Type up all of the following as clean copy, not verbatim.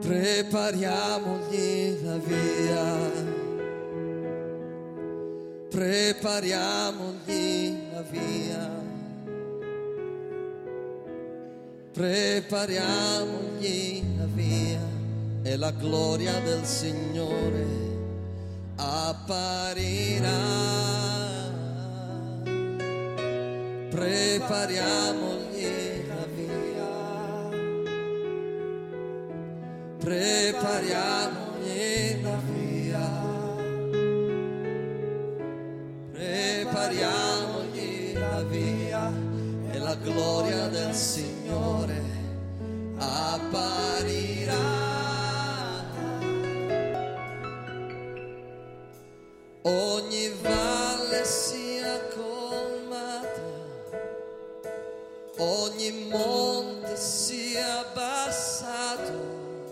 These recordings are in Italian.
Prepariamogli la via, prepariamogli la via, prepariamogli la via, e la gloria del Signore apparirà. Prepariamogli la via, prepariamogli la via, prepariamogli la via, e la gloria del Signore apparirà. Ogni valle sia colmata, ogni monte sia abbassato,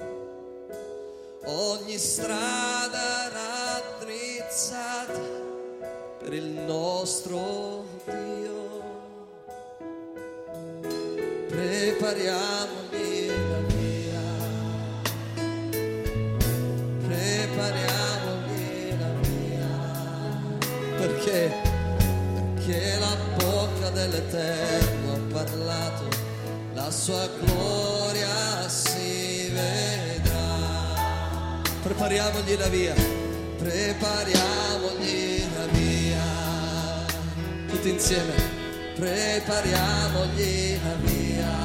ogni strada raddrizzata per il nostro Dio. Prepariamogli la via, prepariamogli la via, perché la bocca dell'Eterno ha parlato, la sua gloria si vedrà. Prepariamogli la via, prepariamogli la via, tutti insieme, prepariamogli la via,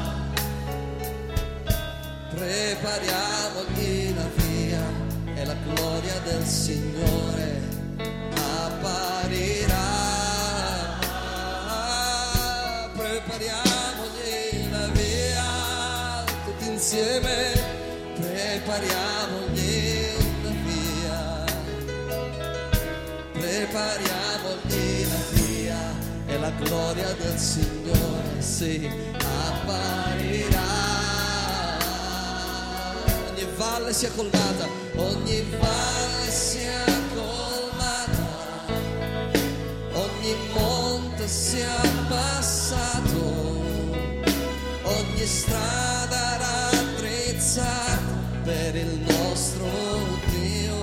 prepariamogli la via, e la gloria del Signore apparirà. Prepariamogli la via, tutti insieme, prepariamogli la via, prepariamogli la via, e la gloria del Signore si apparirà. Ogni valle sia colmata, ogni valle sia colmata, ogni monte sia abbassato, ogni strada raddrizzata per il nostro Dio.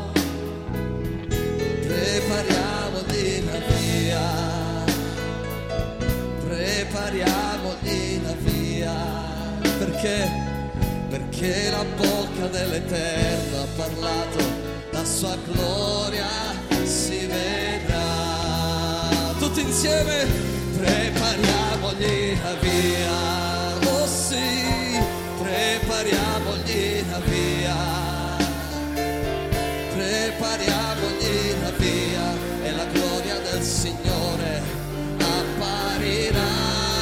Prepariamogli la via, prepariamogli la via, perché la bocca dell'Eterno ha parlato, la sua gloria si vedrà. Tutti insieme, prepariamogli la via, oh sì, prepariamogli la via, prepariamogli la via, e la gloria del Signore apparirà.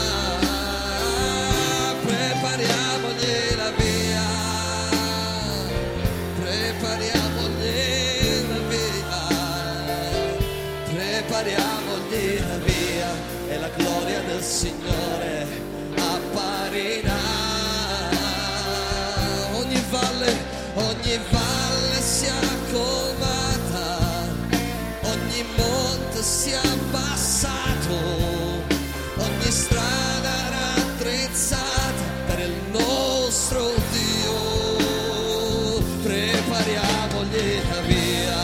Prepariamogli la via, prepariamogli la via, prepariamogli la via, e la gloria del Signore apparirà. Ogni valle sia colmata, ogni monte sia abbassato, ogni strada raddrizzata per il nostro Dio. Prepariamogli la via,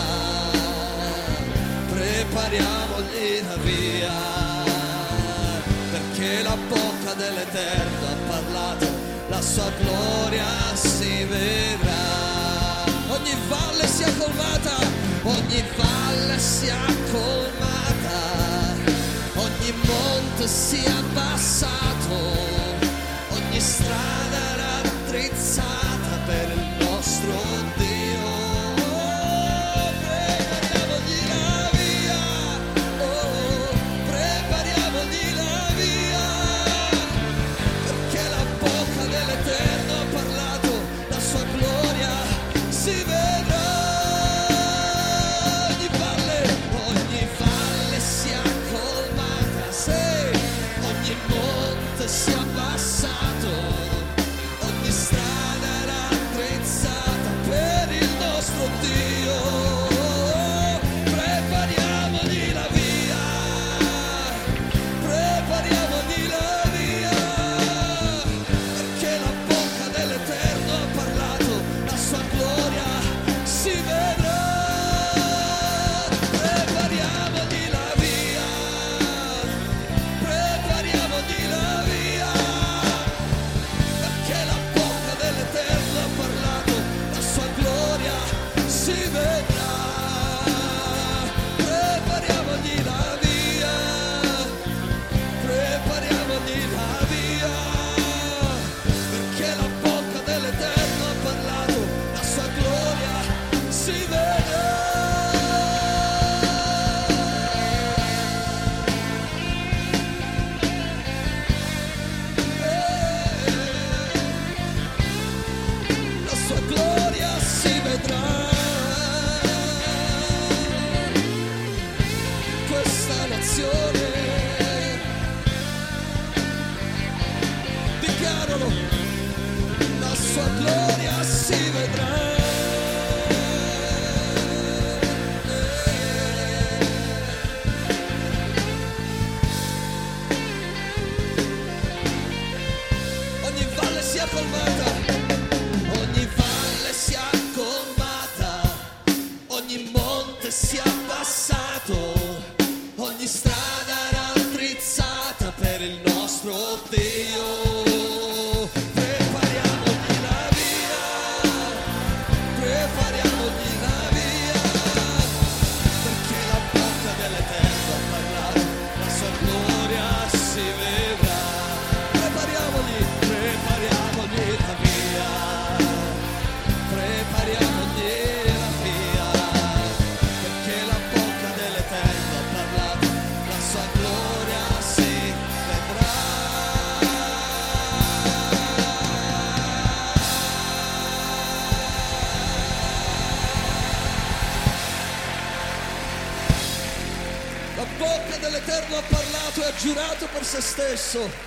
prepariamogli la via, perché la bocca dell'Eterno ha parlato, la sua gloria si vedrà. Ogni valle sia colmata, ogni valle sia colmata, ogni monte sia abbassato, ogni strada raddrizzata per il nostro Dio. Prepariamogli la via, oh, prepariamogli la via, perché la bocca dell'Eterno ha parlato, la sua gloria si vedrà. Ogni valle sia colmata, sì, ogni monte sia abbassato, ogni strada raddrizzata per il nostro Dio. Prepariamogli la via, prepariamogli la via, perché la bocca dell'Eterno ha parlato, colmata, ogni valle sia colmata, ogni monte sia abbassato, ogni strada raddrizzata per il nostro Dio. Prepariamogli la via, prepariamogli la via, perché la bocca dell'Eterno ha parlato, la sua gloria si vedrà. Prepariamogli, prepariamogli la via, prepariamogli la via, perché la bocca dell'Eterno ha parlato, la sua gloria si vedrà. La bocca dell'Eterno ha parlato e ha giurato per se stesso.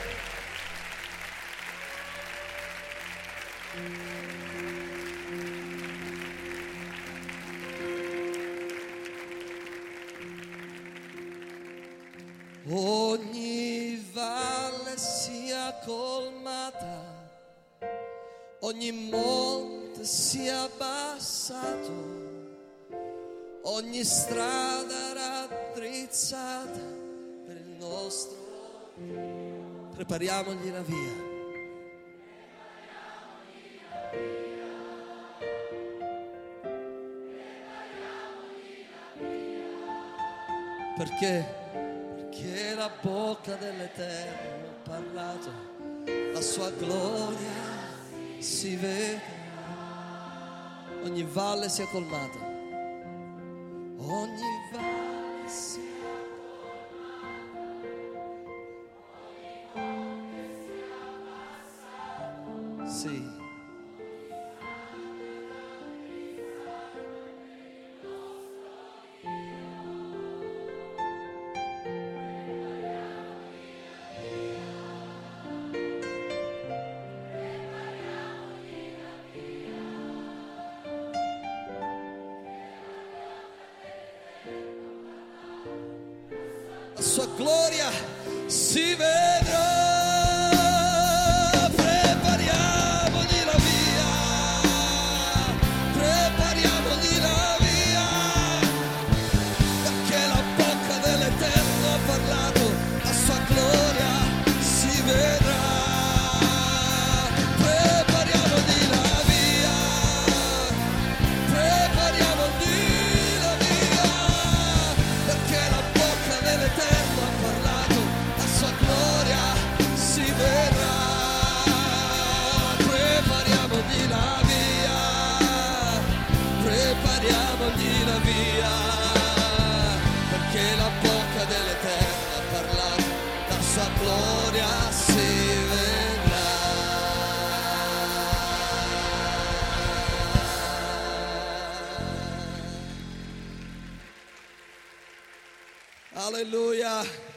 Ogni valle sia colmata, ogni monte sia abbassato, ogni strada raddrizzata per il nostro. Prepariamogli la via. Perché? Perché la bocca dell'Eterno ha parlato, la sua gloria si vede, ogni valle sia colmata, ogni valle sia colmata. Sì. La sua gloria si vedrà. Prepariamogli la via, prepariamogli la via, perché la bocca dell'Eterno ha parlato, la sua gloria si vedrà. Prepariamogli la via, prepariamogli la via, perché la bocca dell'Eterno ha parlato, la sua gloria si vedrà. Prepariamogli la via, prepariamogli la via, perché la bocca dell'Eterno ha parlato, la sua gloria si vedrà. Alleluia.